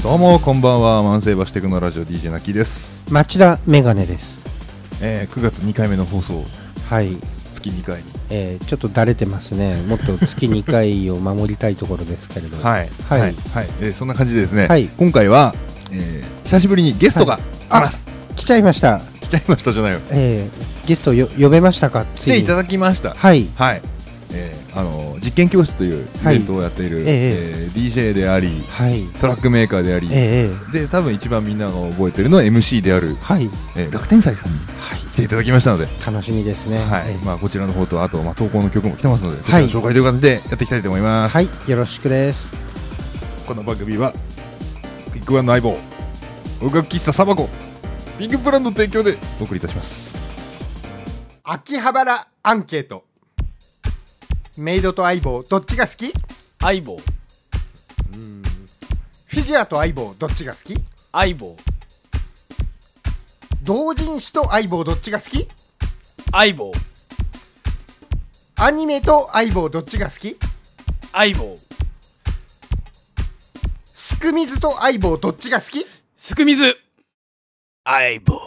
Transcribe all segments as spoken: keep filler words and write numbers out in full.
どうもこんばんは、万世橋テクノラジオ ディージェー なきです。 町田メガネです。 えー、くがつにかいめの放送、 はい月にかい、 えー、ちょっとだれてますね。もっと月にかいを守りたいところですけれどはいはい、 はいはい、えー、そんな感じでですね、 はい、 今回は、えー、久しぶりにゲストが来ます、 はい、来ちゃいました来ちゃいましたじゃないよ、 えー、ゲストよ呼べましたか？ 来ていただきました。 はいはい、えー、あの実験教室というイベントをやっている、はい、えーえー、ディージェー であり、はい、トラックメーカーであり、えー、で多分一番みんなが覚えてるのは エムシー である、はい、えー、楽天斎さんに来ていただきましたので、 楽しみですね。 はい、 えー、 まあ、こちらの方とあと、まあ、投稿の曲も来てますので、はい、紹介という形でやっていきたいと思います。 はい、よろしくです。 この番組はクイックワンの相棒音楽喫茶サバコピンクプランの提供でお送りいたします。 秋葉原アンケート。メイドと相棒どっちが好き？ 相棒。 うーん、フィギュアと相棒どっちが好き？ 相棒。 同人誌と相棒どっちが好き？ 相棒。 アニメと相棒どっちが好き？ 相棒。 すくみずと相棒どっちが好き？ すくみず。相棒。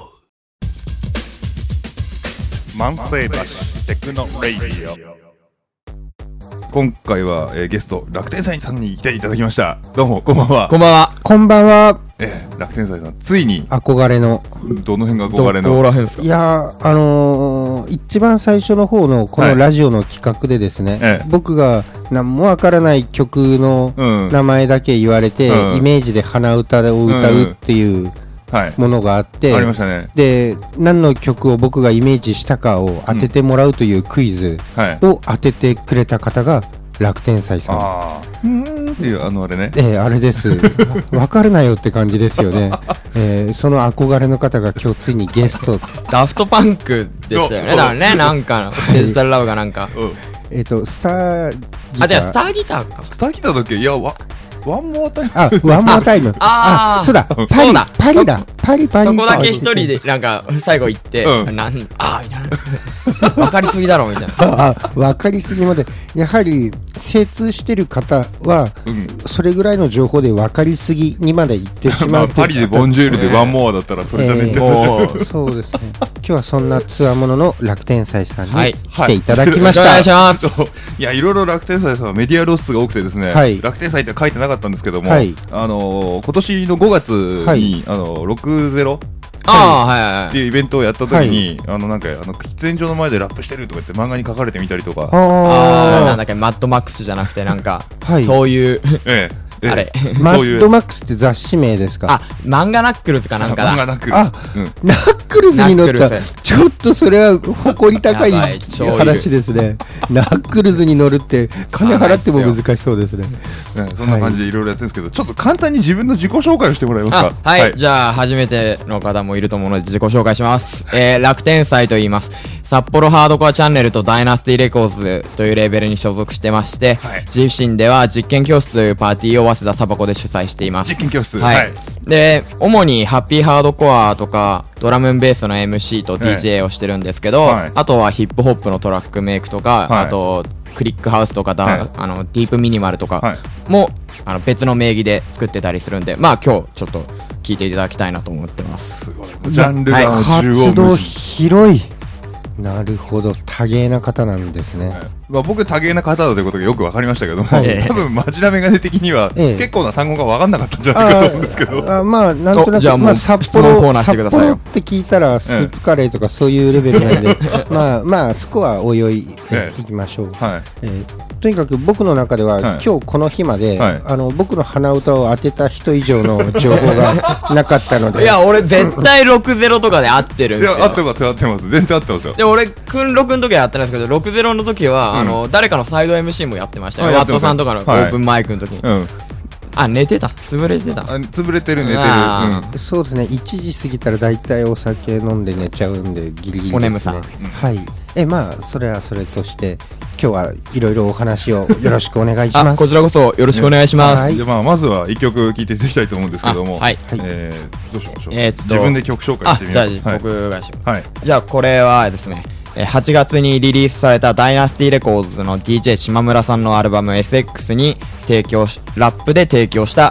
万世橋テクノレイディオ。今回は、えー、ゲスト楽天斎さんに来ていただきました。どうもこんばんは。 こんばんは。 こんばんは。 えー、楽天斎さんついに憧れのどの辺が憧れのどこら辺ですか？ いやー、あのー、一番最初の方のこのラジオの企画でですね、はい、僕が何もわからない曲の名前だけ言われて、うん、イメージで鼻歌を歌うっていう、うんものがあって、はい、ありましたね。で、何の曲を僕がイメージしたかを当ててもらうというクイズを当ててくれた方が楽天斎さん。 あー、うーんっていうあのあれね。 えー、あれです。分かるなよって感じですよね。えー、その憧れの方が今日ついにゲスト。 ダフトパンクでしたよね。だからね、なんかデジタルラブがなんか。 えっとスターギター。 あ、じゃあスターギターか。 スターギターだっけ？いやわ。ワンモアタイム。 あ、ワンモアタイム。ああ、そうだ。パリ、パリだ。パリパリ。 そこだけ一人で、なんか、最後行って、うん、なん、ああ、みたいな。わかりすぎだろ、みたいな。 ああ、わかりすぎまで。やはり、精通してる方は、うん、それぐらいの情報でわかりすぎにまで行ってしまう。 まあ、パリでボンジュールでワンモアだったら、それじゃねえって話。そうですね。今日はそんなつわものの楽天斎さんに来ていただきました。 はいはい、お願いします。 いや、いろいろ楽天斎さんはメディア露出が多くてですね、はい、楽天斎って書いてなかったんですけども、はい、あのー、今年のごがつに、はい、あのー、ろくじゅうあはいはいはいっていうイベントをやった時に、はい、あのなんかあの喫煙所の前でラップしてるとか言って漫画に書かれてみたりとか、 ああなんだっけマッドマックスじゃなくてなんか、はい、そういうええあれマッドマックスって雑誌名ですか？ あ、漫画ナックルズかなんかだ。 漫画ナックルズ。 あ、うん、ナックルズに乗った。ちょっとそれは誇り高い話ですね。ナックルズに乗るって金払っても難しそうですね。 そんな感じでいろいろやってるんですけど、はい、ちょっと簡単に自分の自己紹介をしてもらえますか？ はい、はい、じゃあ初めての方もいると思うので自己紹介します。えー、楽天斎と言います。札幌ハードコアチャンネルとダイナスティレコーズというレーベルに所属してまして、はい、自身では実験教室というパーティーを早稲田サバコで主催しています。 実験教室、 はい、はい、で主にハッピーハードコアとかドラムンベースの エムシー と ディージェー をしてるんですけど、はい、あとはヒップホップのトラックメイクとか、はい、あとクリックハウスとかだ、はい、あのディープミニマルとかも、はい、あの別の名義で作ってたりするんで、まあ今日ちょっと聞いていただきたいなと思ってます。 すごいジャンルが活動広い。なるほど、多芸な方なんですね。はい、 まあ、僕多芸な方だということがよく分かりましたけども、はい、多分マジラメガネ的には、ええ、結構な単語が分かんなかったんじゃないかと思うんですけど、 ああまあなんとなく、まあ、札幌札幌って聞いたらスープカレーとかそういうレベルなんで、ええ、まあまあそこはおいおい、ええ、いきましょう。はい、えーとにかく僕の中では、はい、今日この日まで、はい、あの僕の鼻歌を当てた人以上の情報がなかったのでいや俺絶対ろくじゅうとかで合ってるんですよ。 いや合ってます合ってます全然合ってますよ。 で俺くんろくの時はやってないんですけどろくじゅうの時は、うん、あの誰かのサイド エムシー もやってましたよ。ワットさんとかのオープンマイクの時に、はいうん、あ寝てた潰れてたあ潰れてる寝てる、 うん、そうですねいちじ過ぎたらだいたいお酒飲んで寝ちゃうんでギリギリですね。 お眠さん、うん、 はいえまあそれはそれとして今日はいろいろお話をよろしくお願いします。 こちらこそよろしくお願いします。 ねはいでまあ、まずはいっきょく聴いていただきたいと思うんですけども、はいえー、どうしましょう、えー、っと自分で曲紹介してみましょう。 じゃあ、はい、僕がします、はい、じゃあこれはですねはちがつにリリースされたダイナスティレコーズの ディージェー 島村さんのアルバム エスエックス に提供しラップで提供した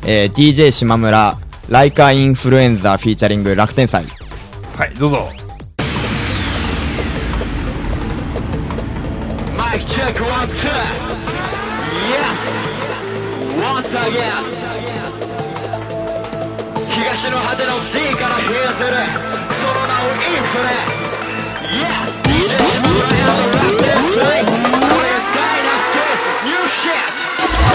えー、ディージェー 島村ライカインフルエンザフィーチャリング楽天祭。 はい、どうぞ。 マイクチェックワンツー Yes Once again 東の果ての D からヘアゼルその名をインフレ Yeah ディージェー 島村やのラップですこれがダイナスティニューシット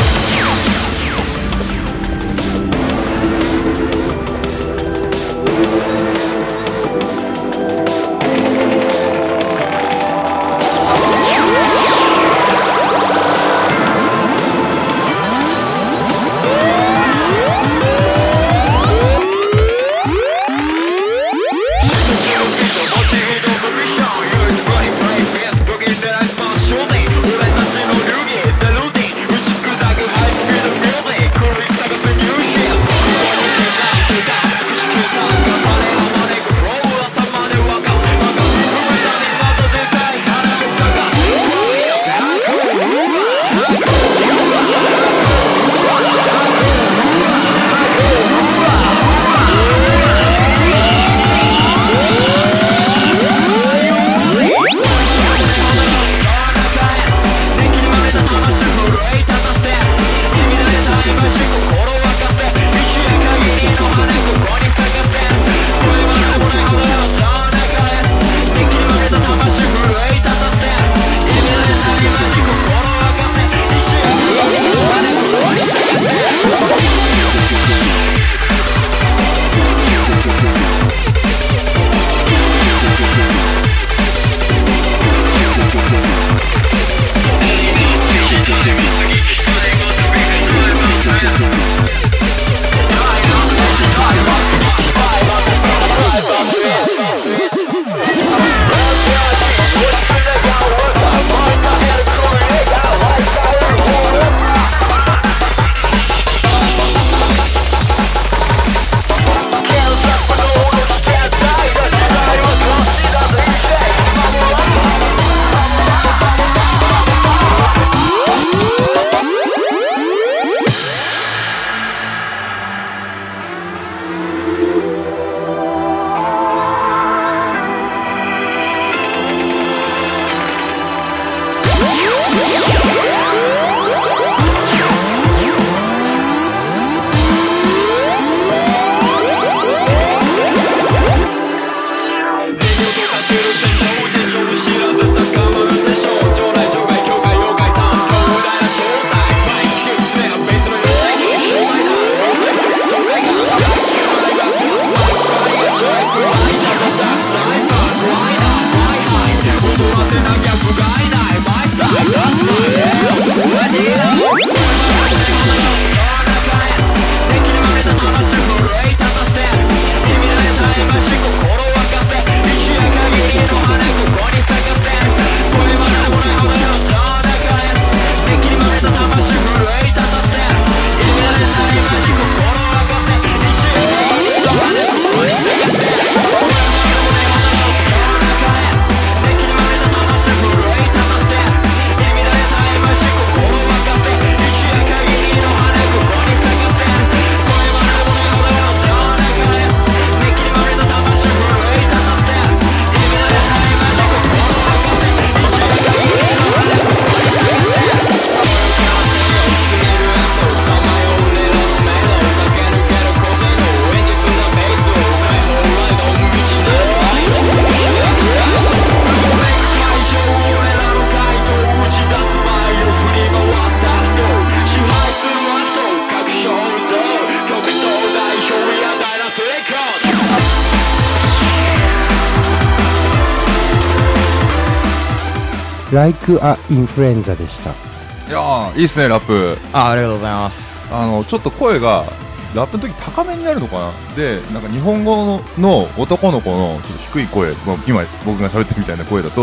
Like a Influenza でした。 いやーいいっすねラップ。 あありがとうございます。 あのちょっと声がラップの時高めになるのかな。でなんか日本語の男の子のちょっと低い声、まあ、今僕が喋ってるみたいな声だと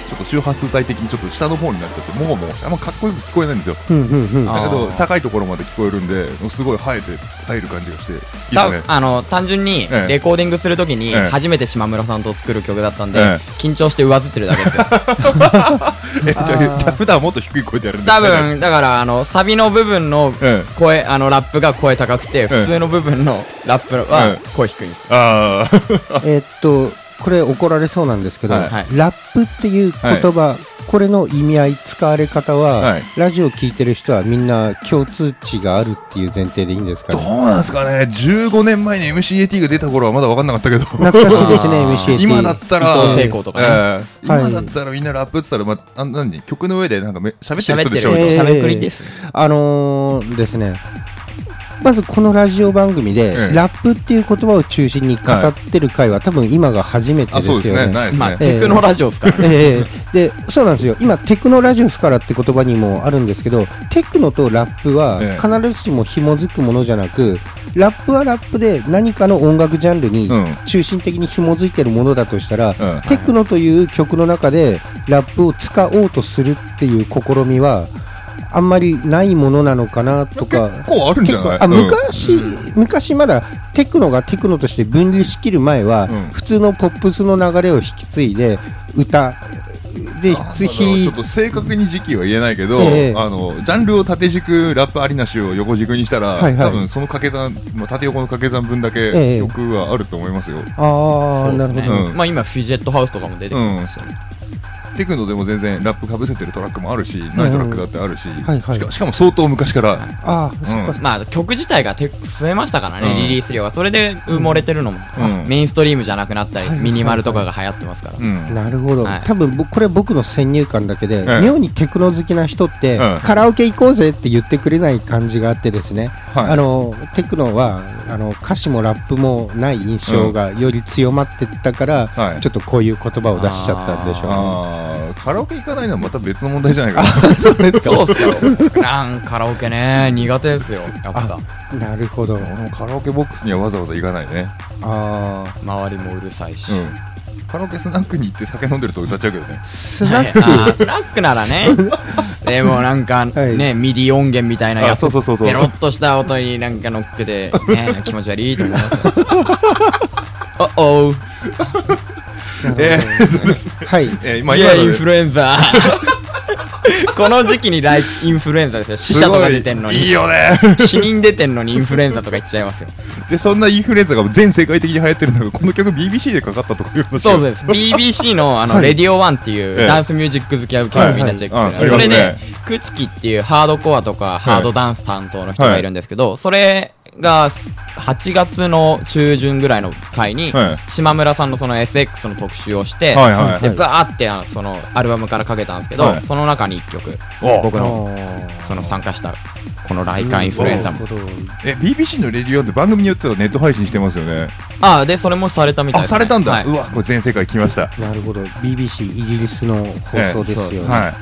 ちょっと周波数帯的にちょっと下の方になっちゃってもごもごしてあんまかっこよく聞こえないんですよ、うんうんうん、だけど高いところまで聞こえるんですごい生えて入る感じがしていいですね。 あの単純にレコーディングするときに初めて島村さんと作る曲だったんで、ええ、緊張して上ずってるだけですよえじゃあじゃあ普段はもっと低い声でやるんですか、 ね、多分だからあのサビの部分の声、ええ、あのラップが声高くて普通の部分のラップは声低いんです、ええ、あえっとこれ怒られそうなんですけど、はい、ラップっていう言葉、はい、これの意味合い使われ方は、はい、ラジオ聞いてる人はみんな共通値があるっていう前提でいいんですかね。 どうなんですかね。じゅうごねんまえに エムシーエーティー が出た頃はまだ分かんなかったけど懐かしいですねエムシーエーティー。 今だったら伊藤聖子とかね、えー、 今だったらみんなラップって言ったら、まあ、あ何曲の上でなんかめ喋ってる人でしょ。 喋ってる、喋くりです、ね、 あのー、ですねまずこのラジオ番組で、ええ、ラップっていう言葉を中心に語ってる回は、はい、多分今が初めてですよね。 そうですね、ないですね。 まあ、テクノラジオですから、 えー、でそうなんですよ。今テクノラジオですからって言葉にもあるんですけど、テクノとラップは必ずしも紐づくものじゃなく、ラップはラップで何かの音楽ジャンルに中心的に紐づいてるものだとしたら、うん、テクノという曲の中でラップを使おうとするっていう試みはあんまりないものなのかなとか。 結構あるんじゃない。 あ、昔、うん、昔まだテクノがテクノとして分離しきる前は、うん、普通のポップスの流れを引き継いで歌でひちょっと正確に時期は言えないけど、えー、あのジャンルを縦軸ラップありなしを横軸にしたら、はいはい、多分その掛け算、まあ、縦横の掛け算分だけ曲はあると思いますよ、えー、 ああ、ね、なるほど、 うん、まあ今フィジェットハウスとかも出てきますし、ね、うんテクノでも全然ラップかぶせてるトラックもあるし、ないトラックだってあるし、はいはい、しか、しかも相当昔から、 あ、 うん、そっか、まあ曲自体がて増えましたからね、うん、リリース量が。それで埋もれてるのも、うん、メインストリームじゃなくなったり、はいはいはい、ミニマルとかが流行ってますから、うん、 なるほど、はい、多分これ僕の先入観だけで、うん、妙にテクノ好きな人って、うん、カラオケ行こうぜって言ってくれない感じがあってですね、はい、あのテクノはあの歌詞もラップもない印象がより強まってったから、うん、ちょっとこういう言葉を出しちゃったんでしょうね。 あカラオケ行かないのはまた別の問題じゃないかな。 そうですか。そうですか。なんカラオケね苦手ですよやっぱ。 なるほど。 カラオケボックスにはわざわざ行かないね。 ああ周りもうるさいし、うん、 カラオケスナックに行って酒飲んでると歌っちゃうけどね。 スナックあスナックならねでもなんかね、はい、ミディ音源みたいなやつペロッとした音になんか乗っけて、ね、気持ち悪いと思いますおおえー、はい、 えー、今いやインフルエンザこの時期にライインフルエンザですよ。死者とか出てんのにいいよね死人出てんのにインフルエンザとか言っちゃいますよ。 でそんなインフルエンザが全世界的に流行ってるのがこの曲 ビービーシー でかかったとか言います。 そうです ビービーシー の, あの、はい、レディオワンっていうダンスミュージック好きは受けるみんなチェックする、はいはい、それでクツキっていうハードコアとかハードダンス担当の人がいるんですけど、はい、それがはちがつの中旬ぐらいの回に、はい、島村さんのその エスエックス の特集をして、はいはいはい、でバーってあのそのアルバムからかけたんですけど、はい、その中にいっきょく僕のその参加したこのライカーインフルエンザもえ ビービーシー のレディオって番組によってはネット配信してますよね。 ああでそれもされたみたいです、ね、 あされたんだ、はい、 うわこれ全世界来ました。 なるほど ビービーシー イギリスの放送ですよね、えーはい、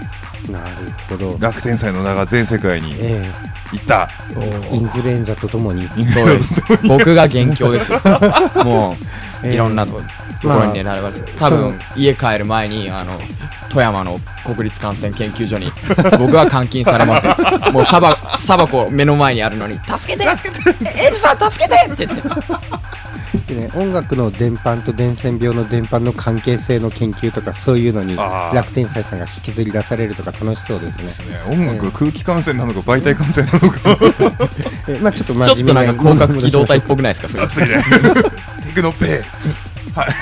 なるほど。 楽天祭の名が全世界に行った、 えー、インフルエンザとともにそうです僕が元凶ですよもう、えー、いろんなところにね、まあ、多分家帰る前にあの富山の国立感染研究所に僕は監禁されますよもうサバサバコ目の前にあるのに助けて助けてエイジさん助けてって言ってね、音楽の伝播と伝染病の伝播の関係性の研究とかそういうのに楽天祭さんが引きずり出されるとか楽しそうですね。 ですね音楽は空気感染なのか媒体感染なのかえ、まあ、ちょっと真面目なちょっとなんか広角機動隊っぽくないですか熱いねテクノペイはい、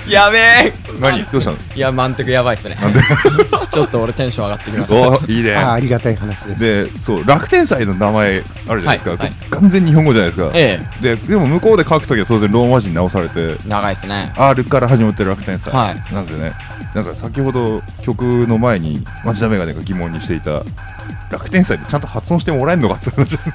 やべえ何どうしたの。 いや満テクやばいっすねちょっと俺テンション上がってきましたおいいねあ, ありがたい話です。 でそう楽天祭の名前あるじゃないですか、はいはい、完全に日本語じゃないですか、 ええ、で, でも向こうで書くときは当然ローマ字に直されて長いですね R から始まってる楽天祭、 はい、 なんでねなんか先ほど曲の前に町田メガネが疑問にしていた楽天祭ってちゃんと発音してもらえるのかって話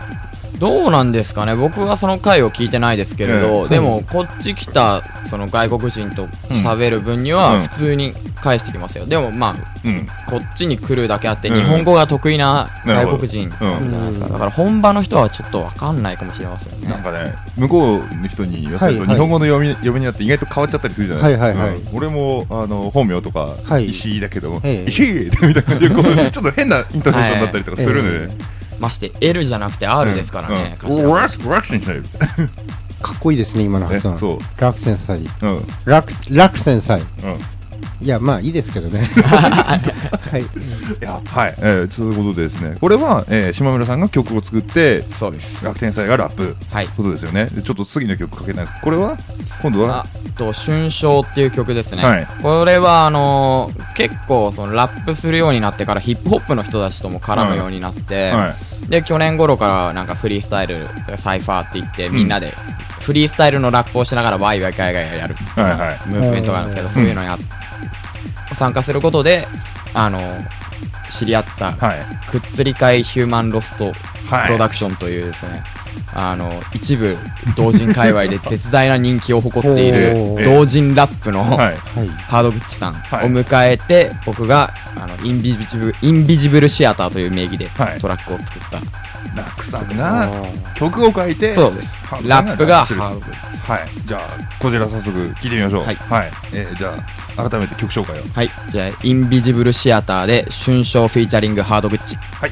どうなんですかね、僕はその回を聞いてないですけれど、えー、でもこっち来たその外国人と喋る分には普通に返してきますよ、うん、でもまあ、うん、こっちに来るだけあって日本語が得意な外国人なんじゃないですか、うん、だから本場の人はちょっと分かんないかもしれませんね。 なんかね、向こうの人に言わせると日本語の読み、読みになって意外と変わっちゃったりするじゃないですか、はいはいはい、うん、俺もあの本名とか石井だけども、はい、石井みたいな感じでこうちょっと変なイントネーションだったりとかするので、はい、 まして L じゃなくて R ですからね、 うんうん、ラクセンサイかっこいいですね今の発音。 そうラクセンサイ、うん、ラクラクセンサイ、うん、いやまあいいですけどねはい、いやはい、えー、そういうことでですね、これは、えー、島村さんが曲を作って、 そうです、 楽天祭がラップ、はい、ことですよね。でちょっと次の曲かけないですか。これは今度はあと春章っていう曲ですね、はい、これはあのー、結構そのラップするようになってからヒップホップの人たちとも絡むようになって、はいはい、で去年頃からなんかフリースタイルサイファーって言ってみんなでフリースタイルのラップをしながらワイワイガイガイやる、はいはい、ムーブメントがあるんですけど、そういうのや参加することであの知り合った、はい、くっつり会ヒューマンロストプロダクションというですね、はい、あの一部同人界隈で絶大な人気を誇っている同人ラップの、はい、ハードグッチさんを迎えて、はい、僕があのインビジブル、インビジブルシアターという名義でトラックを作った、 ラクさんが曲を書いて、 そうです、ラップがハードグッチ。 はい、じゃあこちら早速聞いてみましょう。はい、はい、えー、じゃあ改めて曲紹介を。 はい、じゃあインビジブルシアターで春章フィーチャリングハードグッチ。はい、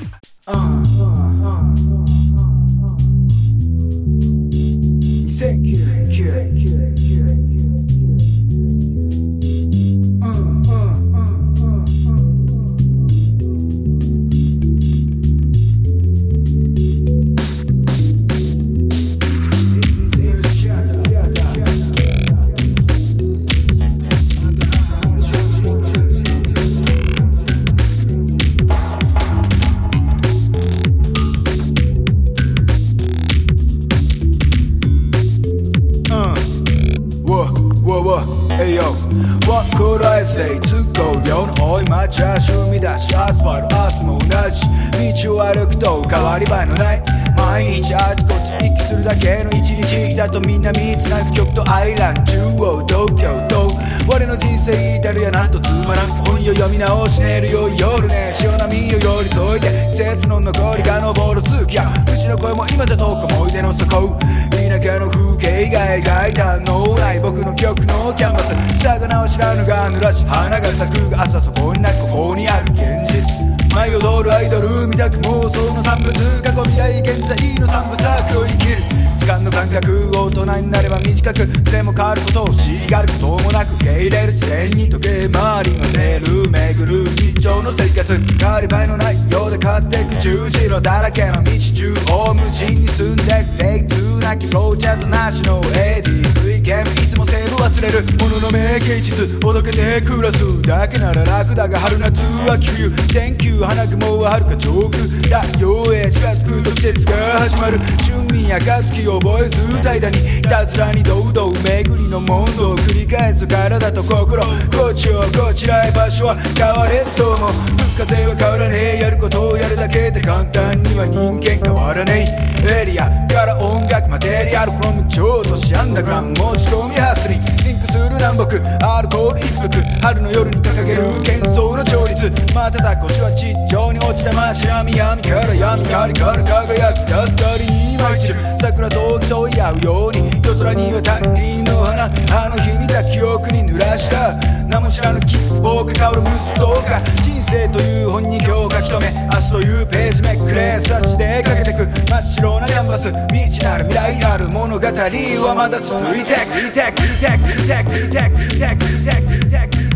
道を歩くと変わり映えのない毎日あちこち息するだけの一日だとみんな見つなぐ曲とアイラン中央東京と我の人生至るやなんとつまらん本よ読み直し寝るよ夜ね潮波を寄り添いて季節の残りが昇る月や虫の声も今じゃ遠く思い出の底田舎の風景が描いた脳内僕の曲のキャンバス魚は知らぬが濡らし花が咲くが朝そこになくここにある現実舞い踊るアイドル見たく妄想の産物過去未来現在の三部作を生きる時間の感覚大人になれば短くでも変わることを欲しがることもなく受け入れる自然に時計回りの出る巡る日常の生活変わり映えのないようで変わってく十字路だらけの道中を無人に積んでくテイクツーなきプロジェクトなしの エーディーブイ ゲームいつもセーブ忘れるものの名形実おどけて暮らすだけなら楽だが春夏秋冬天球花雲は遥か上空太陽へ近づくと季節が始まる春眠暁を覚えず怠惰にいたずらに堂々巡りの問答を繰り返す体と心こっちをこちらへ場所は変われとも風風は変わらねえやることをやるだけで簡単には人間変わらねえエリアから音楽マテリアルフロム超都市アンダーグラウンド持ち込みハスリンリンクする南北アルコール一服春の夜に掲げる喧騒の調律またた腰は地上に落ちた真っ白闇闇から闇狩りから輝き出す狩りに今一る桜と競い合うように夜空には大輪の花あの日見た記憶に濡らした名も知らぬ希望が香る無双か人生という本に今日書き留め明日というページめくれ差しでかけてく真っ白なキャンバス未知なる未来ある物語はまだ続いてくいてくいてくいてくいてくいてくいてくいてくいてくいてく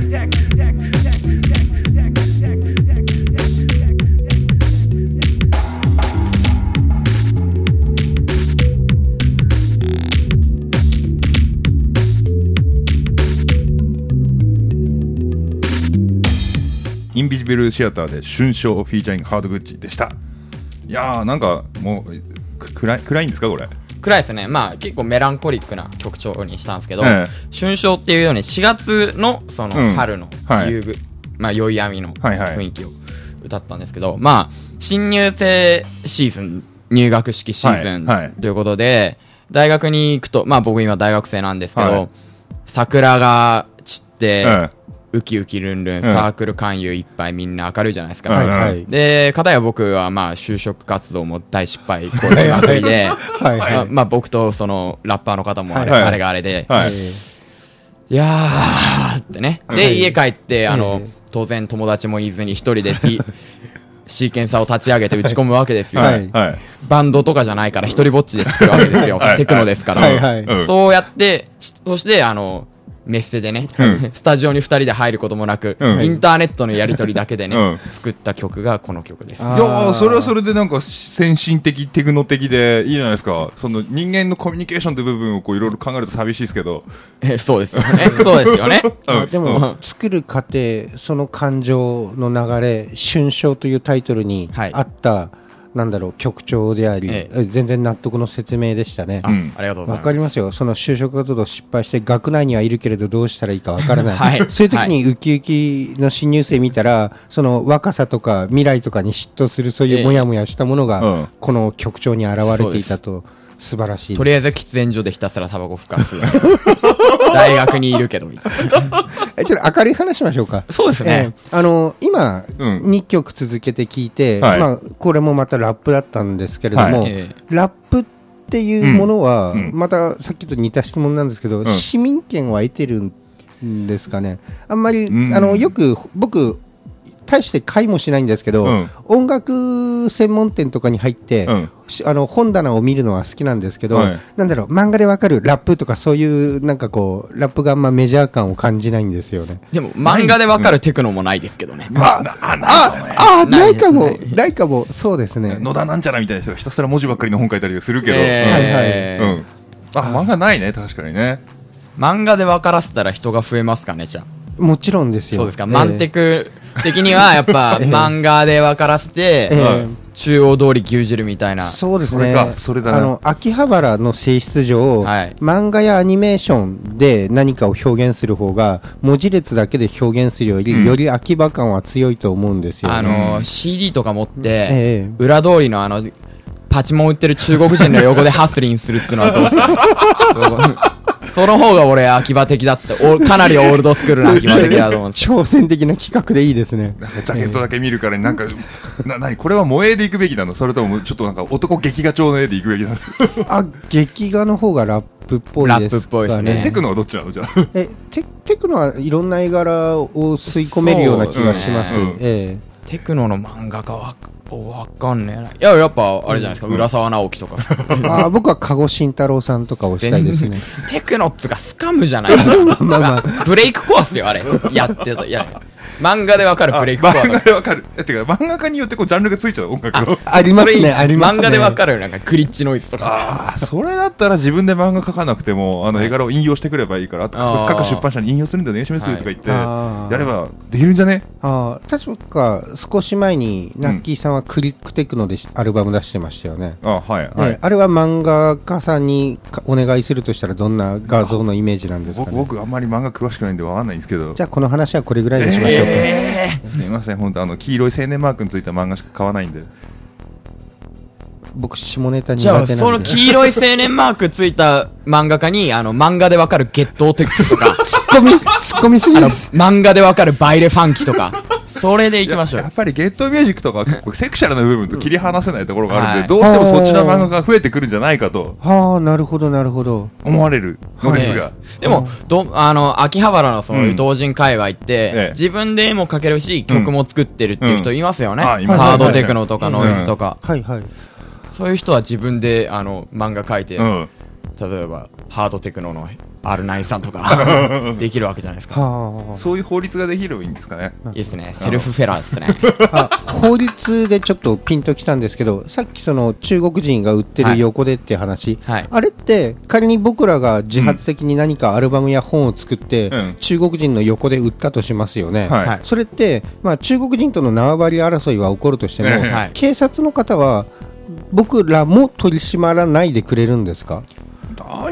インビジブルシアターで春章フィーチャリングハードグッチでした。いやーなんかもう暗い暗いんですかこれ。 暗いですね。まあ結構メランコリックな曲調にしたんですけど、ええ、春章っていうようにしがつのその春の夕ぶ、うんはい、まあ宵闇の雰囲気を歌ったんですけど、はいはい、まあ新入生シーズン入学式シーズン、はいはい、ということで大学に行くと、まあ僕今大学生なんですけど、はい、桜が散って、うんウキウキルンルン、サークル勧誘いっぱいみんな明るいじゃないですか、はいはい、で片や僕はまあ就職活動も大失敗こういうまくりではい、はいまあ、まあ僕とそのラッパーの方もあれ、はいはい、あれがあれで、はい、いやーってねで、はい、家帰ってあの当然友達もいずに一人で、T、シーケンサーを立ち上げて打ち込むわけですよ、はいはい、バンドとかじゃないから一人ぼっちで作るわけですよ、はい、テクノですから、はいはいはい、そうやってそしてあのメッセでね、うん、スタジオにふたりで入ることもなく、うん、インターネットのやり取りだけでね、うん、作った曲がこの曲です。いやーそれはそれでなんか先進的テクノ的でいいじゃないですか。その人間のコミュニケーションという部分をこういろいろ考えると寂しいですけどえそうですよねそうですよねあでも、うん、作る過程その感情の流れ春章というタイトルにあった、はいなんだろう曲調であり、ええ、全然納得の説明でしたね。 あ、うん、ありがとうございます。 わかりますよ。その就職活動失敗して学内にはいるけれどどうしたらいいかわからない、はい、そういう時にウキウキの新入生見たら、はい、その若さとか未来とかに嫉妬するそういうモヤモヤしたものが、ええ、この曲調に現れていたと素晴らしい。 とりあえず喫煙所でひたすらタバコふかす大学にいるけどみたいなえちょっと明るい話しましょうか。 そうですね、 えー、あの今、うん、にきょく続けて聴いて、はいまあ、これもまたラップだったんですけれども、はいえー、ラップっていうものは、うん、またさっきと似た質問なんですけど、うん、市民権は得てるんですかね。あんまり、うん、あのよく僕大して買いもしないんですけど、うん、音楽専門店とかに入って、うん、あの本棚を見るのは好きなんですけど、はい、なんだろう漫画でわかるラップとかそういうなんかこうラップがあんまメジャー感を感じないんですよね。 でも漫画でわかるテクノもないですけどね。 うん、あああないかもないかもそうですね。 野田なんちゃらみたいな人がひたすら文字ばっかりの本書いたりするけど、えーうんはいはいうん、あ漫画ないね確かにね。 漫画でわからせたら人が増えますかねじゃあ。 もちろんですよ。 そうですか、えー、マンテク的にはやっぱ漫画で分からせて、えー、中央通り牛耳るみたいな。 そうですね。それかそれだな。あの秋葉原の性質上、はい、漫画やアニメーションで何かを表現する方が文字列だけで表現するより、うん、より秋葉感は強いと思うんですよ、ね。 あの シーディー とか持って、えー、裏通りのあのパチモン売ってる中国人の横でハスリンするっていうのはどうですか。その方が俺秋葉的だってかなりオールドスクールな秋葉的だと思うんです。 挑戦的な企画でいいですね。 なんかジャケットだけ見るからなんかな何これは萌えでいくべきなのそれともちょっとなんか男劇画調の絵でいくべきなのあ劇画の方がラップっぽいですかね。ラップっぽいですね。 テクノはどっちなのじゃあえ テ, テクノはいろんな絵柄を吸い込めるような気がします、ねうんえー、テクノの漫画家はわかんねえな。いややっぱあれじゃないですか、うん、浦沢直樹とかあ僕は籠慎太郎さんとかをしたいですねテクノっつうかスカムじゃないですかまあ、まあ、ブレイクコアっすよあれやってた。いや漫画でわかるブレイクコア漫画でわかるてか漫画家によってこうジャンルがついちゃう音楽のあ, ありますねありますね。 漫画でわかるなんかクリッチノイズとかあそれだったら自分で漫画描かなくてもあの絵柄を引用してくればいいから、はい、各出版社に引用するんでお願いしますとか言って、はい、やればできるんじゃね。 あ確か少し前にナッキーさんはクリックテクノでアルバム出してましたよね、 うん、あはいはい、 ね、あれは漫画家さんにお願いするとしたらどんな画像のイメージなんですかね。 僕、僕あんまり漫画詳しくないんでわかんないんですけど。 じゃあこの話はこれぐらいにしましょうか、 えーすみません本当あの黄色い青年マークについた漫画しか買わないんで。 僕下ネタ苦手なんで。じゃあその黄色い青年マークついた漫画家にあの漫画でわかるゲットーテックスとかツッコミツッコミすぎです。 漫画でわかるバイレファンキとかそれでいきましょう。 や, やっぱりゲットミュージックとか結構セクシャルな部分と切り離せないところがあるんで、はい、どうしてもそっちの漫画が増えてくるんじゃないかとはあなるほどなるほど思われるのですが、はい、 でもどあの秋葉原のそういう同人界隈って、うん、自分で絵も描けるし曲も作ってるっていう人いますよね、うんうん、ハードテクノとかノイズとか、 うん、はいはい。 そういう人は自分であの漫画描いて、うん、例えばハードテクノのアールナイン さんとかできるわけじゃないですか。 はあ、そういう法律ができればいいんですかね。 いいですね。セルフフェラーですね。 あ法律でちょっとピンときたんですけど、さっきその中国人が売ってる横でって話、はい、あれって仮に僕らが自発的に何かアルバムや本を作って、うん、中国人の横で売ったとしますよね、はい、それって、まあ、中国人との縄張り争いは起こるとしても、はい、警察の方は僕らも取り締まらないでくれるんですか？ 大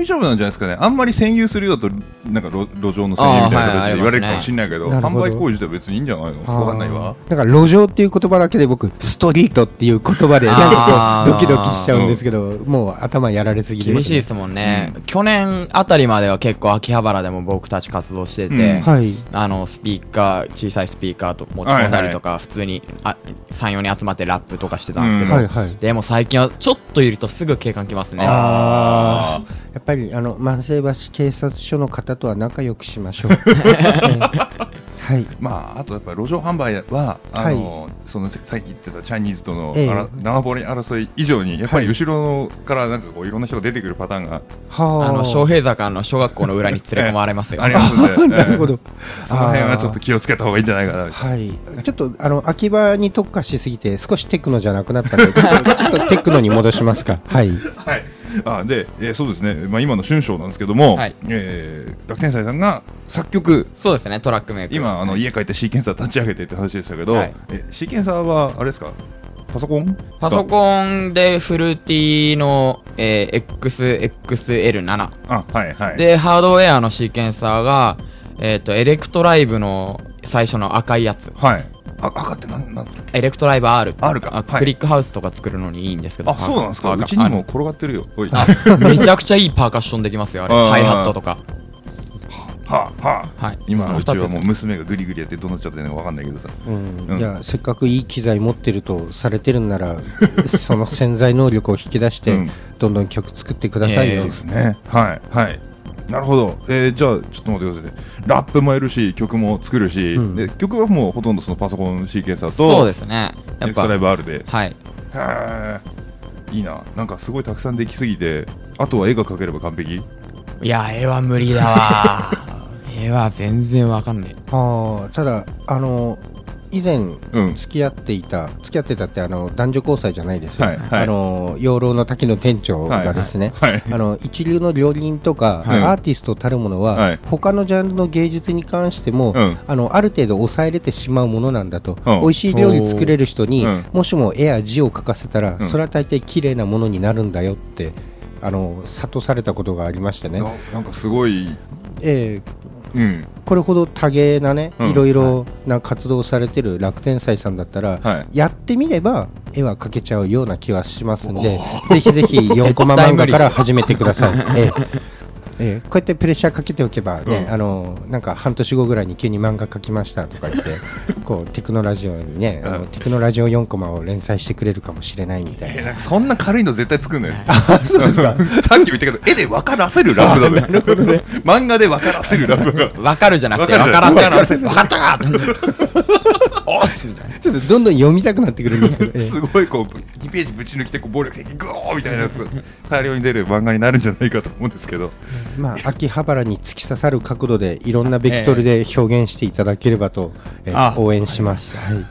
大丈夫なんじゃないですかね。あんまり占有するようだとなんか 路, 路上の占有みたいな形で言われるかもしれないけど、販売行為自体は別にいいんじゃないの。分かんないわ。 だから路上っていう言葉だけで僕ストリートっていう言葉でなんかこうドキドキしちゃうんですけど、うん、もう頭やられすぎです、ね、 厳しいですもんね、うん、去年あたりまでは結構秋葉原でも僕たち活動してて、うんはい、あのスピーカー小さいスピーカーと持ち込んだりとか、はいはい、普通にあさん、よにん集まってラップとかしてたんですけど、うんはいはい、でも最近はちょっといるとすぐ警官来ますね。 あやっぱりあの万世橋警察署の方とは仲良くしましょう。はい、 まあ、あとやっぱり路上販売はあの、はい、そのさっき言ってたチャイニーズとの、えー、長堀争い以上にやっぱり後ろからなんかこういろんな人が出てくるパターンが、 はい、あの昌平坂の小学校の裏に連れ込まれますよ、 ありますんで、 なるほど、 その辺はちょっと気をつけた方がいいんじゃないかな。 はい、ちょっとあの秋葉に特化しすぎて少しテクノじゃなくなったのでちょっとテクノに戻しますか。はい、 はいあで、えー、そうですね、まあ、今の春章なんですけども、はいえー、楽天祭さんが作曲そうですねトラックメイク今あの、はい、家帰ってシーケンサー立ち上げてって話でしたけど、はい、えシーケンサーはあれですかパソコンパソコンでフルーティーの、えー、エックスエックスエルセブンあ、はいはい、 でハードウェアのシーケンサーが、えー、とエレクトライブの最初の赤いやつ、 はいあ赤ってなんなんエレクトライブ R あるか、はい、 クリックハウスとか作るのにいいんですけど。 あそうなんですか。うちにも転がってるよ。おいあめちゃくちゃいいパーカッションできますよあれハイハットとかはあはあ、はい、今のうちはもう娘がグリグリやってどうなっちゃってるのか分かんないけどさ、 うんうん、いやせっかくいい機材持ってるとされてるんならその潜在能力を引き出して、うん、どんどん曲作ってくださいよ、 えー、そうですねはいはいなるほど、えー、じゃあちょっと待ってくださいね。ラップもやるし曲も作るし、うん、で曲はもうほとんどそのパソコンシーケンサーとそうですねエレクトライブ R ではいへいいななんかすごいたくさんできすぎてあとは絵が描ければ完璧。 いや絵は無理だわ絵は全然わかんないあただあの以前付き合っていた、うん、付き合ってたってあの男女交際じゃないですよ、はいはい、あの養老の滝の店長がですね、はいはい、あの一流の料理人とか、はい、アーティストたるものは、はい、他のジャンルの芸術に関しても、うん、あのある程度抑えれてしまうものなんだと、うん、美味しい料理作れる人に、うん、もしも絵や字を描かせたら、うん、それは大抵綺麗なものになるんだよってあの諭されたことがありましてね。な, なんかすごい、 えーうん、これほど多芸なね、うん、いろいろな活動をされてる楽天祭さんだったら、はい、やってみれば絵は描けちゃうような気はしますんでぜひぜひよんコマ漫画から始めてください、えええー、こうやってプレッシャーかけておけばね、うん、あのなんか半年後ぐらいに急に漫画描きましたとか言ってこうテクノラジオにね、うん、あのテクノラジオよんコマを連載してくれるかもしれないみたいな、えー、なんかそんな軽いの絶対作るのよあそうですかさっき言ったけど絵で分からせるラップだねなるほどね漫画で分からせるラップが分かるじゃなくて分からせる分かったかおっすみたいなちょっとどんどん読みたくなってくるんですけど、えー、 すごいこうにページぶち抜きてこう暴力的グーみたいなやつが大量に出る漫画になるんじゃないかと思うんですけどまあ、秋葉原に突き刺さる角度でいろんなベクトルで表現していただければと、えーえー、応援します、はい、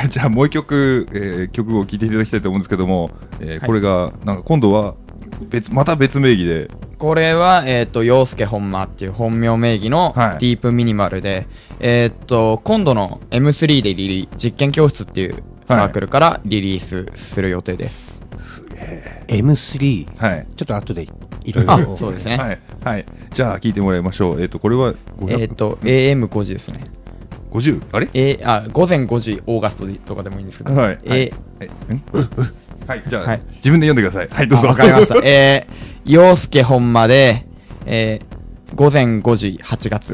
じゃあもう一曲、えー、曲を聴いていただきたいと思うんですけども、えー、これがなんか今度は別また別名義でこれは、えー、と陽介本間っていう本名名義のディープミニマルで、はいえー、と今度の エムスリー でリリー実験教室っていうサークルからリリースする予定です、はい、すげえ エムスリー、はい、ちょっと後でいろいろそうですね、 はいはい、じゃあ聞いてもらいましょう。えっ、ー、とこれはえっ、ー、と エーエムごじですね。 ごじゅうあれ、 えー、あ午前ごじオーガストとかでもいいんですけど、はい、えー、はい、 はい、じゃあ、はい、自分で読んでください。はいどうぞ。 わかりました。えー、陽介本間で、えー、午前ごじはちがつ。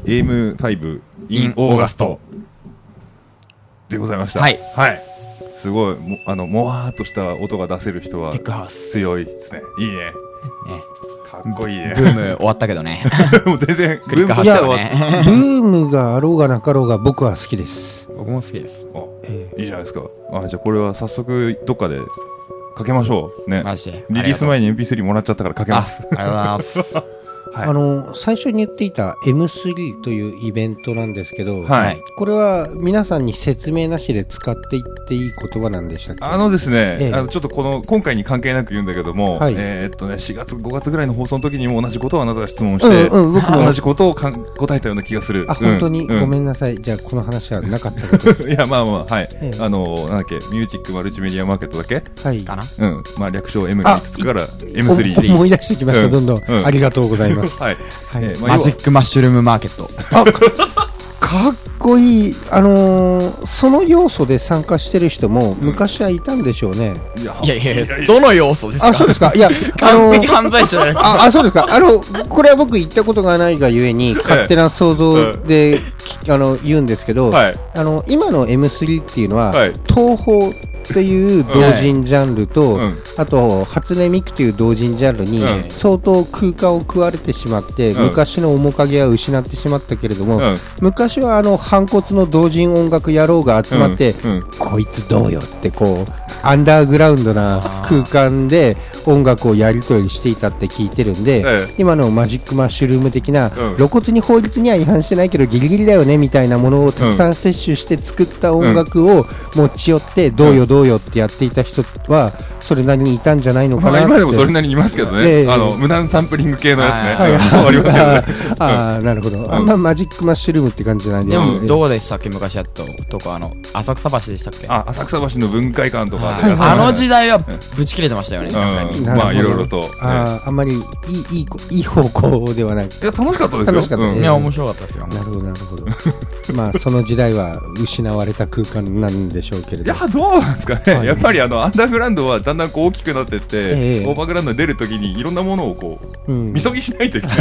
エーエムファイブ in オーガストでございました。 はい。 はい。すごい、もあの、もわーっとした音が出せる人はテックハウス強いですね。いいね。ね。かっこいいね。 ブーム終わったけどね。 もう全然、 クリックハウスだよね。 ブームがあろうがなかろうが僕は好きです。 僕も好きです。 えー、いいじゃないですか。あ、じゃあこれは早速どっかでかけましょう。ね。 マジで。 リリース前に エムピースリー もらっちゃったからかけます。 ありがとうございます。 はい、あの最初に言っていた エムスリー というイベントなんですけど、 はい、 これは皆さんに説明なしで使っていっていい言葉なんでしたっけ？ あのですね、 ええ、 あのちょっとこの今回に関係なく言うんだけども、 はい、 えー、っとねしがつごがつぐらいの放送の時にも同じことをあなたが質問して、 うんうん、僕も同じことをかん答えたような気がする。 あ、本当に、うん、ごめんなさい。じゃあこの話はなかったこといやまあまあはい、 ええ、 あのなんだっけミュージックマルチメディアマーケットだっけ、 はいかな、 うん、まあ略称 M につくから エムスリー思い出してきました、うん、どんどん、うん、ありがとうございますはい、 はいえーまあ、マジックマッシュルームマーケット。 あかっこいい。あのー、その要素で参加してる人も昔はいたんでしょうね。 うん、いやいやいや、どの要素ですか？ あ、そうですか。いや、 完璧犯罪者じゃないですか。 あ、あ、そうですか。あの、これは僕言ったことがないがゆえに勝手な想像で、あの言うんですけど、はい、あの今の エムスリー っていうのは、はい、東宝という同人ジャンルと、うん、あと初音ミクという同人ジャンルに相当空間を食われてしまって、うん、昔の面影は失ってしまったけれども、うん、昔はあの反骨の同人音楽野郎が集まって、うんうん、こいつどうよってこうアンダーグラウンドな空間で音楽をやり取りしていたって聞いてるんで、ええ、今のマジックマッシュルーム的な、うん、露骨に法律には違反してないけどギリギリだよねみたいなものをたくさん摂取して作った音楽を持ち寄ってどうよどうよってやっていた人はそれなりにいたんじゃないのかなって、まあ、 今でもそれなりにいますけどね、えー、あの無断サンプリング系のやつね、はいああなるほど、あんまマジックマッシュルームって感じじゃないですでもどうでしたっけ昔やったとかあの浅草橋でしたっけ？ あ浅草橋の文化館とかであの時代はぶち切れてましたよね、うん、 まあいろいろとああんまりいいいいいい方向ではない。いや楽しかったですよ。 楽しかった、 うん、いや面白かったですよ。 なるほどなるほどまあその時代は失われた空間なんでしょうけれど。 いやどうなんですかね、はい、やっぱりあのアンダーグラウンドはだんだんこう大きくなっていって、えー、オーバーグラウンドに出るときにいろんなものをこう、うん、みそぎしないといけない。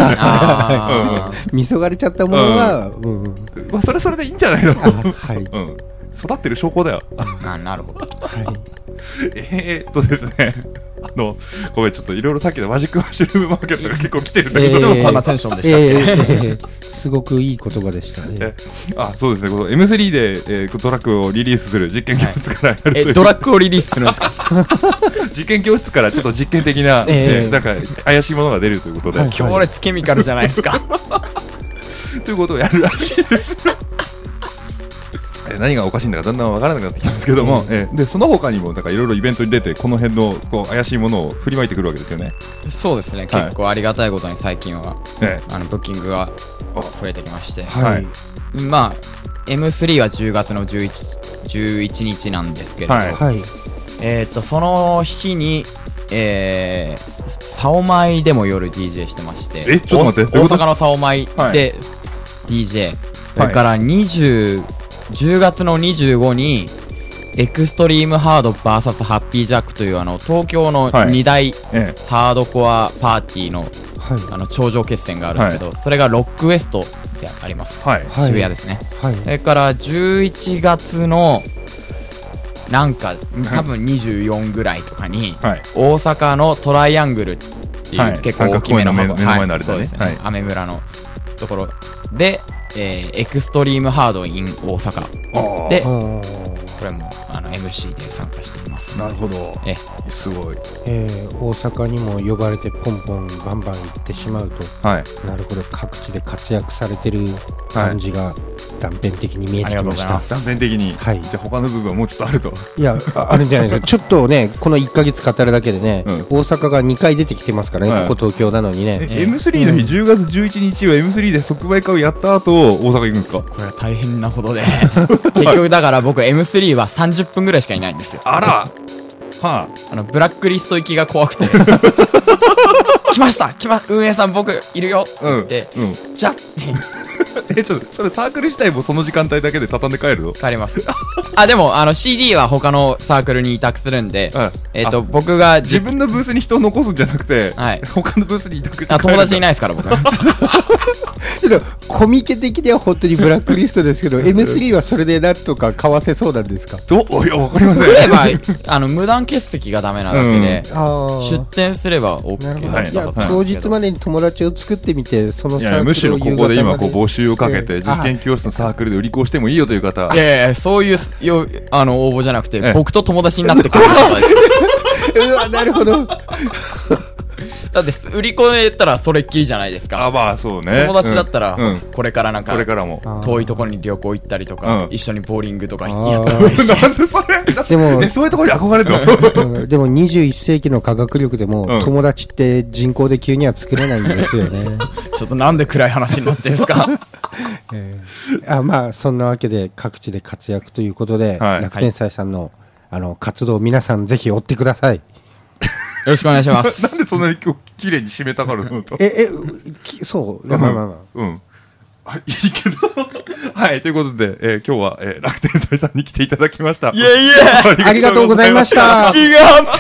みそがれちゃったものは、うんうん、 まあそれそれでいいんじゃないの。 はい、うん、 育ってる証拠だよ。 あなるほど。はい、 えーっとですねあのごめんちょっといろいろさっきのマジックマッシュルームマーケットが結構来てるんだけど、えー、こんなテンションでしたっけ、 えーえー、すごくいい言葉でしたね。 あそうですね、この エムスリー で、えー、トラックをリリースする実験教室からやるという、 はい、えトラックをリリースするんですか？ 実験教室からちょっと実験的な、えーえー、なんか怪しいものが出るということで、はい、 強烈ケミカルじゃないですかということをやるらしいです何がおかしいんだかだんだん分からなくなってきたんですけども、うんえー、でその他にもいろいろイベントに出てこの辺のこう怪しいものを振りまいてくるわけですよね。 そうですね、結構ありがたいことに最近は、えー、あのブッキングが増えてきまして、はい、まあ エムスリー はじゅうがつのじゅういちにちなんですけれども、はい、えー、とその日に、えー、サオマイでも夜 ディージェー してまして、 えちょっと待って大阪のサオマイで ディージェー、はい、それからにじゅうじゅうがつのにじゅうごにエクストリームハード ブイエス ハッピージャックというあの東京のに大ハードコアパーティー の,、はい、あの頂上決戦があるんですけど、はい、それがロックウエストであります、はい、渋谷ですね、はい、それからじゅういちがつのなんか多分にじゅうよんぐらいとかに、はい、大阪のトライアングルっていう、はい、結構大きめの目の前のあれだね、 アメ村のところでえー、エクストリームハード in 大阪でこれもあの エムシー で参加しています。 なるほど、えすごい、 えー、大阪にも呼ばれてポンポンバンバン行ってしまうと、はい、なるほど各地で活躍されてる感じが断片的に見えてきました。 断片的に、はい、じゃあ他の部分はもうちょっとあると。 いや あ, あるんじゃないですかちょっとねこのいっかげつ語るだけでね、うん、大阪がにかい出てきてますからね、はい、ここ東京なのにね、 えー、エムスリー の日じゅうがつじゅういちにちは エムスリー で即売会をやった後大阪行くんですか？ これは大変なほどで結局だから僕 エムスリー はさんじゅっぷんぐらいしかいないんですよ。 あらはあ、 あのブラックリスト行きが怖くて来ました来ま運営さん僕いるよって、うんうん、じゃえちょっとそれサークル自体もその時間帯だけで畳んで帰るの？ 帰りますあでもあの シーディー は他のサークルに委託するんで、はい、えーと僕が自分のブースに人を残すんじゃなくて、はい、他のブースに委託して帰る。 あ友達いないですから僕ちょっとコミケ的には本当にブラックリストですけどエムスリー はそれでなんとか買わせそうなんですか？ どいや分かりません。 来ればあの無断欠席がダメなだけで、うん、出店すれば OK なるほど。いや当日までに友達を作ってみてそのサークルをいやむしろここで今こう募集をかけて、えー、実験教室のサークルで売り子してもいいよという方、 いやいやそういうよあの応募じゃなくて、えー、僕と友達になってくれる方ですうわなるほどだって売り子で言ったらそれっきりじゃないですか。 あ、まあそうね。 友達だったら、うん、これからなんかこれからも遠いところに旅行行ったりとか、うん、一緒にボーリングとかやったらいいしなんでそれでも、ね、そういうところに憧れるのでもにじゅういっ世紀の科学力でも、うん、友達って人口で急には作れないんですよねちょっとなんで暗い話になってんすかえー、あまあそんなわけで各地で活躍ということで、はい、楽天祭さんの、あの活動を皆さんぜひ追ってくださいよろしくお願いしますなんでそんなに今日綺麗に締めたがるのとええそういやまあまあまあうんあいいけどはいということで、えー、今日は、えー、楽天祭さんに来ていただきました。 いえいえありがとうございましたビッグ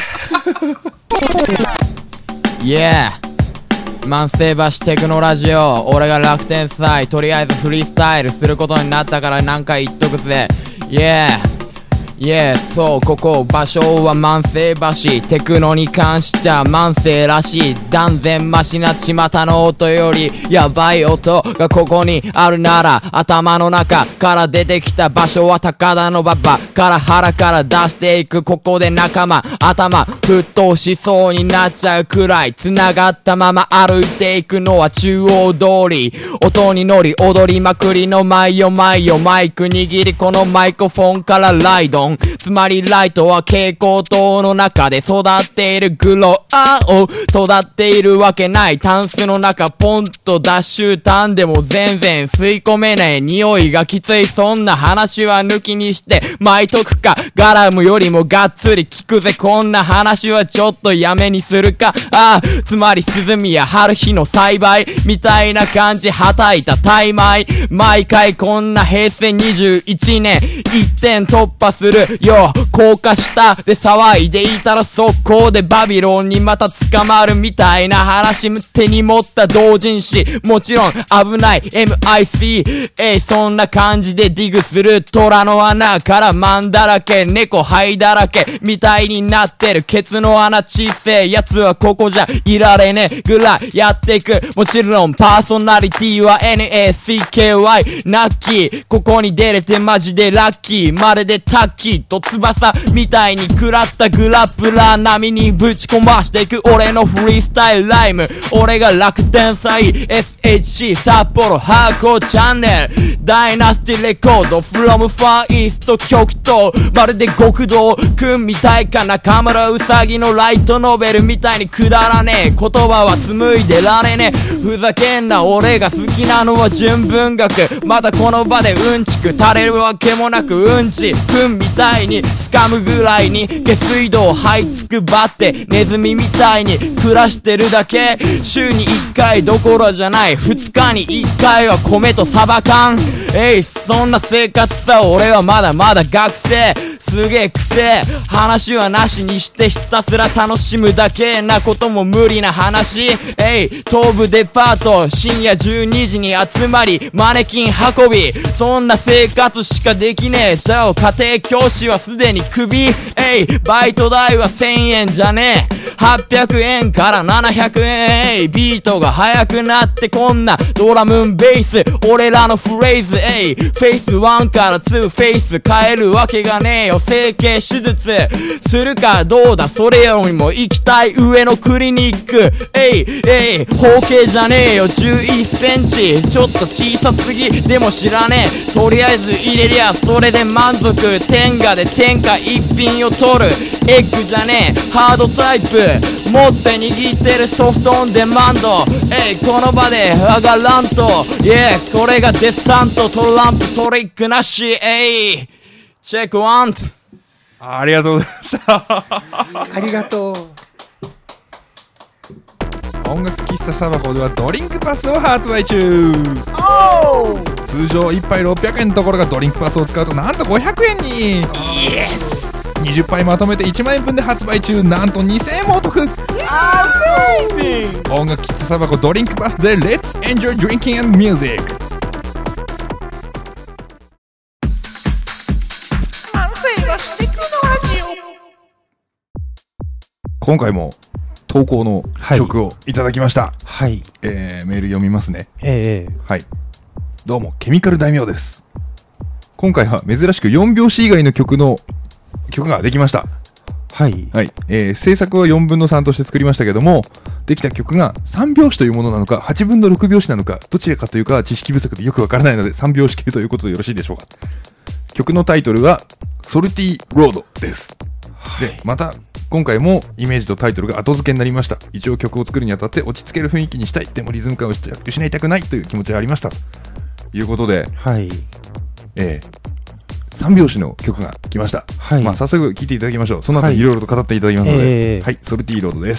アップイエー万世橋テクノラジオ、俺が楽天祭とりあえずフリースタイルすることになったから何回言っとくぜ。イエーイエーそうここ場所は万世橋、テクノに関しちゃ万世らしい。断然マシな巷の音よりヤバい音がここにあるなら、頭の中から出てきた場所は高田の馬場から腹から出していく。ここで仲間頭沸騰しそうになっちゃうくらい繋がったまま歩いていくのは中央通り。音に乗り踊りまくりのマイよマイよマイク握りこのマイクフォンからライドン、つまりライトは蛍光灯の中で育っているグローを育っているわけない。タンスの中ポンとダッシュタンでも全然吸い込めない匂いがきつい。そんな話は抜きにして巻いとくか、ガラムよりもがっつり聞くぜ。こんな話はちょっとやめにするか。ああつまり涼みや春日の栽培みたいな感じはたいたタイマイ。毎回こんな平成にじゅういちねん一点突破するよ。高架下で騒いでいたら速攻でバビロンにまた捕まるみたいな話。手に持った同人誌もちろん危ない エムアイシー、 えいそんな感じでディグする。虎の穴からマンだらけ猫灰だらけみたいになってる。ケツの穴小せえやつはここじゃいられねえぐらいやっていく。もちろんパーソナリティは エヌエーシーケーワイ ナッキー。ここに出れてマジでラッキー。まるでタッキーと翼みたいに食らったグラップラー並みにぶち込ましていく俺のフリースタイルライム。俺が楽天祭 エスエイチシー 札幌ハーコーチャンネルダイナスティレコード from far east 極東。まるで極道くんみたいか中村うさぎのライトノベルみたいにくだらねえ言葉は紡いでられねえ。ふざけんな俺が好きなのは純文学。またこの場でうんちく垂れるわけもなくうんちくんみたいにスカムぐらいに下水道這いつくばってネズミみたいに暮らしてるだけ。週にいっかいどころじゃないふつかにいっかいは米とサバ缶。えいそんな生活さ俺はまだまだ学生。すげえくせえ話はなしにしてひたすら楽しむだけなことも無理な話。えい東武デパート深夜じゅうにじに集まりマネキン運び。そんな生活しかできねえ。じゃあ家庭教師はすでにクビ。えいバイト代はせんえんじゃねえはっぴゃくえんからななひゃくえん。えいビートが速くなってこんなドラムンベース俺らのフレーズ。えいフェイスワンからツーフェイス変えるわけがねえよ。整形手術するかどうだそれよりも行きたい上のクリニック。えいえい包茎じゃねえよじゅういっセンチちょっと小さすぎでも知らねえ。とりあえず入れりゃそれで満足。天下で天下一品を取るエッグじゃねえハードタイプ持って握ってるソフトオンデマンド。えいこの場で上がらんとイエーこれがデッサントトランプトリックなし。えいチェックワン。 ありがとうございましたありがとう。 音楽喫茶サバコではドリンクパスを発売中。通常いっぱいろっぴゃくえんのところがドリンクパスを使うとなんとごひゃくえんに。イエスにじゅっぱいまとめていちまんえんぶんで発売中。なんとにせんえんもお得。音楽喫茶サバコドリンクバスで Let's enjoy drinking and music。 今回も投稿の曲をいただきました。はい、えー、メール読みますね。えー、はい。どうもケミカル大名です。今回は珍しくよんびょうし以外の曲の曲ができました。はい、はい。えー、制作はよんぶんのさんとして作りましたけども、できた曲がさんびょうしというものなのかはちぶんのろくびょうしなのか、どちらかというか知識不足でよくわからないのでさんびょうし級ということでよろしいでしょうか。曲のタイトルはソルティーロードです。はい、でまた今回もイメージとタイトルが後付けになりました。一応曲を作るにあたって落ち着ける雰囲気にしたい、でもリズム感を失いたくないという気持ちがありましたということで、はい、えー、さんびょうしの曲が来ました。はい、まあ、早速聴いていただきましょう。その後いろいろと語っていただきますので、はい、えーはい、ソルティーロードです。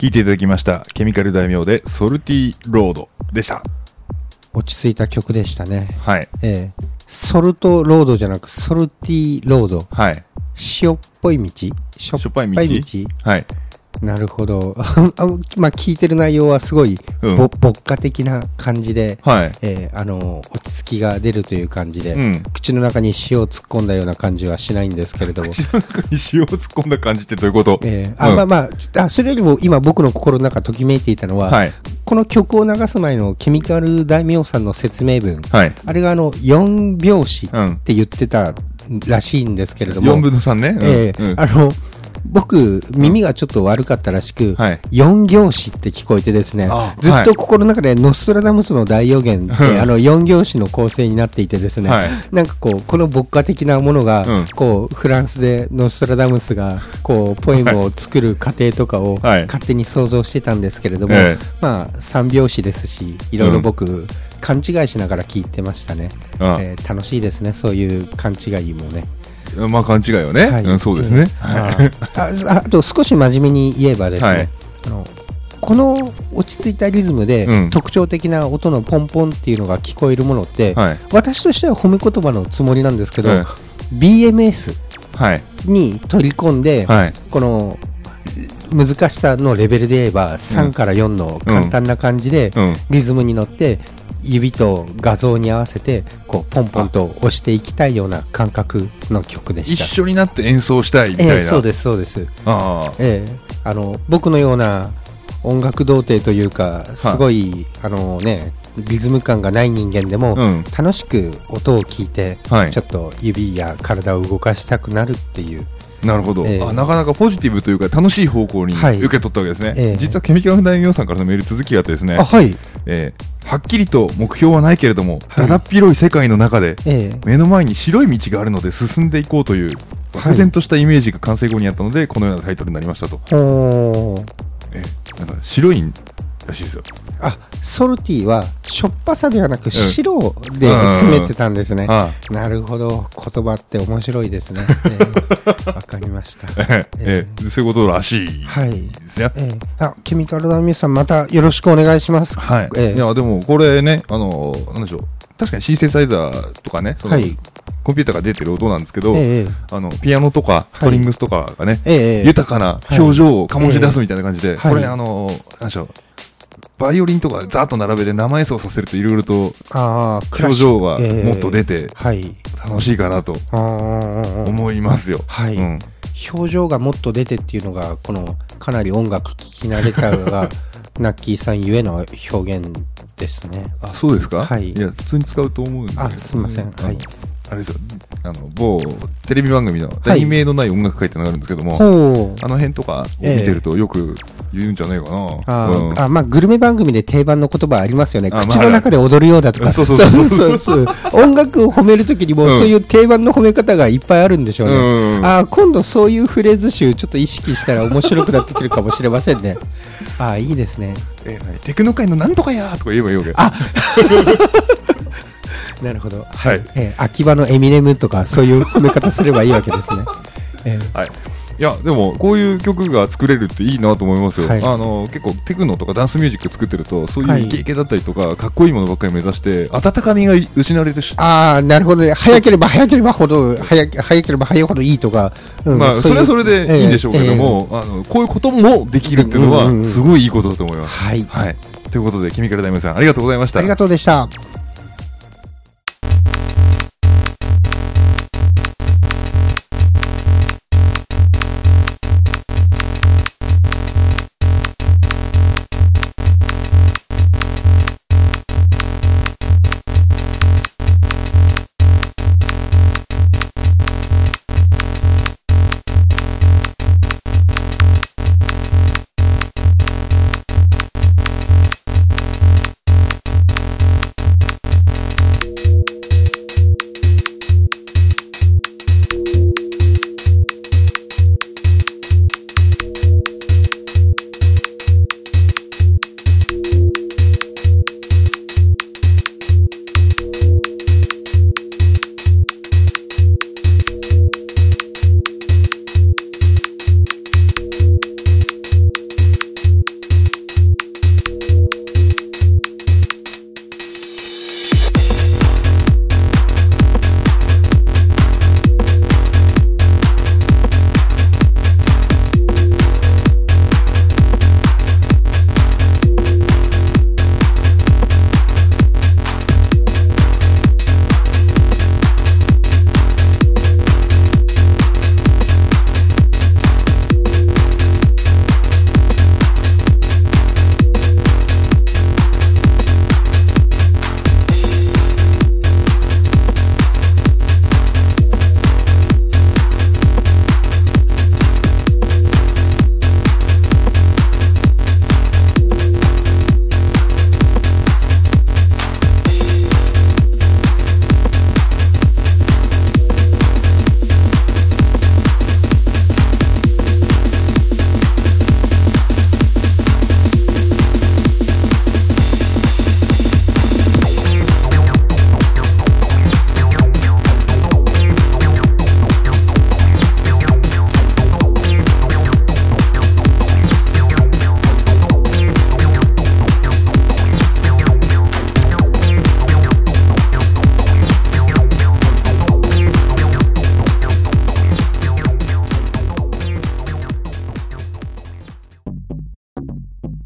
聴いていただきましたケミカル大名でソルティロードでした。 落ち着いた曲でしたね。 はい、 えー、ソルトロードじゃなくソルティロード、 はい、 塩っぽい道、しょっぱい道、 はい、 なるほどまあ聞いてる内容はすごいぼ、うん、牧歌的な感じで、 はい、 えー、あの落ち着きが出るという感じで、うん、口の中に塩を突っ込んだような感じはしないんですけれども、 口の中に塩を突っ込んだ感じってどういうこと？ えーあ、うん、まあまああそれよりも今僕の心の中ときめいていたのは、はい、この曲を流す前のケミカル大名さんの説明文、はい、あれがあのよん拍子って言ってたらしいんですけれども、 よんぶんのさんね、うん、 えーうん、あの僕耳がちょっと悪かったらしく、はい、よん拍子って聞こえてですね、ずっと心の中でノストラダムスの大予言って、はい、あのよん拍子の構成になっていてですね、はい、なんかこうこの牧歌的なものが、うん、こうフランスでノストラダムスがこうポエムを作る過程とかを勝手に想像してたんですけれども、はい、まあさん拍子ですし、いろいろ僕、うん、勘違いしながら聞いてましたね。えー、楽しいですね、そういう勘違いもね。 まあ勘違いよね、はい、うん、そうですね、 うん、あ, あ, あと少し真面目に言えばですね、はい、あのこの落ち着いたリズムで、うん、特徴的な音のポンポンっていうのが聞こえるものって、はい、私としては褒め言葉のつもりなんですけど、はい、ビーエムエス に取り込んで、はい、この難しさのレベルで言えばさんからよんの簡単な感じでリズムに乗って指と画像に合わせてこうポンポンと押していきたいような感覚の曲でした。 一緒になって演奏したいみたいな、えー、そうですそうです。あ、えー、あの僕のような音楽童貞というかすごい、はい、あのねリズム感がない人間でも、うん、楽しく音を聞いて、はい、ちょっと指や体を動かしたくなるっていう。 なるほど、えー、あなかなかポジティブというか楽しい方向に受け取ったわけですね、はい、えー、実はケミカル大名さんからのメール続きがあってですね、 あ、はい、 えー、はっきりと目標はないけれども、はい、だだっ広い世界の中で、えー、目の前に白い道があるので進んでいこうという漠然としたイメージが完成後にあったので、このようなタイトルになりましたと。 おー、 えー、なんか白いらしいですよ。 あ、ソルティはしょっぱさではなく白で攻めてたんですね、うんうんうん、なるほど、言葉って面白いですね。わ、えー、かりました、 ええー、そういうことらしいですね、はい、 えー、あ、ケミカルダミューさんまたよろしくお願いします。 はい、えー、いやでもこれね、あのなんでしょう、確かにシンセサイザーとかね、その、はい、コンピューターが出てる音なんですけど、えー、あのピアノとかストリングスとかがね、はい、豊かな表情を醸し出すみたいな感じで、はい、これ、あのなんでしょう、バイオリンとかざっと並べて生演奏させるといろいろと表情がもっと出て楽しいかなと思いますよ、 はい、うん、表情がもっと出てっていうのがこのかなり音楽聴き慣れたがナッキーさんゆえの表現ですね。 あ、そうですか、 はい、 いや普通に使うと思うんで、 あ、すみません、はい、 あれですよ、あの某テレビ番組の題名のない音楽会ってのがあるんですけども、はい、あの辺とかを見てるとよく言うんじゃないかな、えー、 あ、うん、あ、まあグルメ番組で定番の言葉ありますよね、口の中で踊るようだとか、そうそうそうそう音楽を褒めるときにも、うん、そういう定番の褒め方がいっぱいあるんでしょうね、うん、あ、今度そういうフレーズ集ちょっと意識したら面白くなってくるかもしれませんね。あ、いいですね、 えー、テクノ界のなんとかやーとか言えばいいわけ。 あなるほど、はい、えー、秋葉のエミネムとかそういう褒め方すればいいわけですね。 えー、はい、いやでもこういう曲が作れるっていいなと思いますよ、はい、あの結構テクノとかダンスミュージック作ってるとそういうイケイケだったりとか、はい、かっこいいものばっかり目指して温かみが失われてし、 ああ、なるほどね、早ければ早ければほど早早ければ早いほどいいとか、 うん、まあそれはそれでいいんでしょうけども、えーえー、あのこういうこともできるっていうのはすごいいいことだと思います、はい、はい、ということでケミカルダイムさんありがとうございました。 ありがとうでした。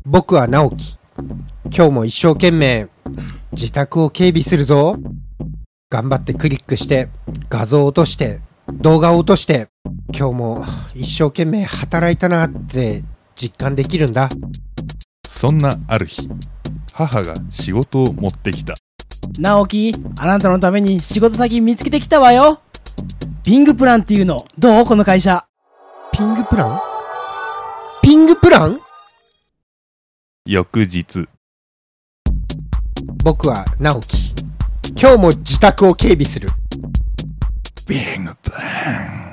僕は直樹。今日も一生懸命自宅を警備するぞ。頑張ってクリックして画像を落として動画を落として今日も一生懸命働いたなって実感できるんだ。 そんなある日、母が仕事を持ってきた。 直樹、あなたのために仕事先見つけてきたわよ。ピングプランっていうのどう？この会社。 ピングプラン？ピングプラン？ 翌日、 僕は直樹。今日も自宅を警備する。 ピングプラン。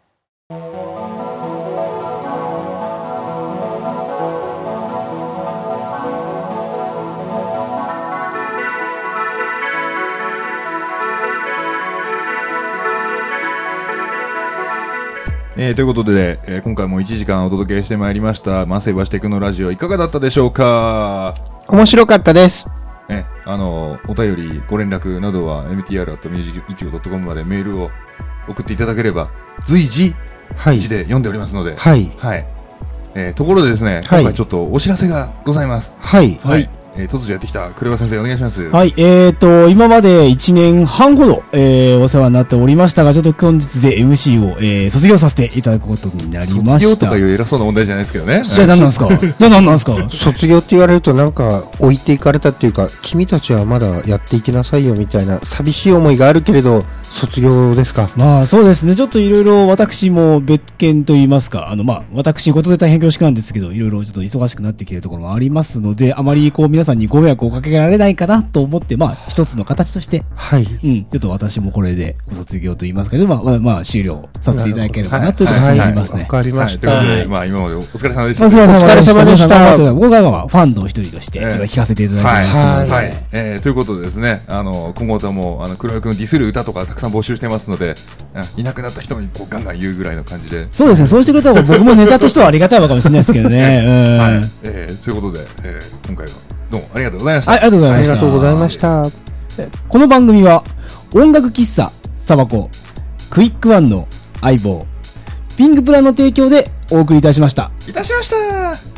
えー、ということで、えー、今回もいちじかんお届けしてまいりましたマセバシテクノラジオ、いかがだったでしょうか。 面白かったです。 ね、あのお便りご連絡などは エムティーアール アット ミュージックイチゴ ドットコム までメールを送っていただければ随時記で読んでおりますので、 はい、 はい、えー、ところでですね、はい、今回ちょっとお知らせがございます。 はい、 はい、えー、突如やってきた黒岩先生お願いします。 はい、えーと今までいちねんはんほど、えー、お世話になっておりましたが、ちょっと本日で エムシー を、えー、卒業させていただくことになりました。 卒業とかいう偉そうな問題じゃないですけどね。 じゃあ何なんですかじゃあ何なんですか卒業って言われるとなんか置いていかれたっていうか、君たちはまだやっていきなさいよみたいな寂しい思いがあるけれど卒業ですか。 まあそうですね、ちょっといろいろ私も別件と言いますか、あのまあ私事で大変恐縮なんですけど、いろいろちょっと忙しくなってきているところもありますので、あまりこう皆さんにご迷惑をかけられないかなと思って、まあ一つの形として、 はい、 うん、ちょっと私もこれでご卒業と言いますか、ちょっとまあ、まあ、終了させていただければなという感じになりますね。 わかりました。 はい、ということで、まあ今までお疲れ様でした。 お疲れ様でした。僕はファンの一人として聞かせていただきますので、 はいはい、えー、ということでですね、あの今後ともあの黒岩君ディスる歌とかたくさん募集してますので、いなくなった人にこうガンガン言うぐらいの感じで。 そうですね、そうしてくれた方が僕もネタとしてはありがたいのかもしれないですけどね。うん、 はい、えー、ということで、えー、今回はどうもありがとうございました。 はい、ありがとうございました。 ありがとうございました。 この番組は音楽喫茶サバコクイックワンの相棒ピングプランの提供でお送りいたしました。 いたしました。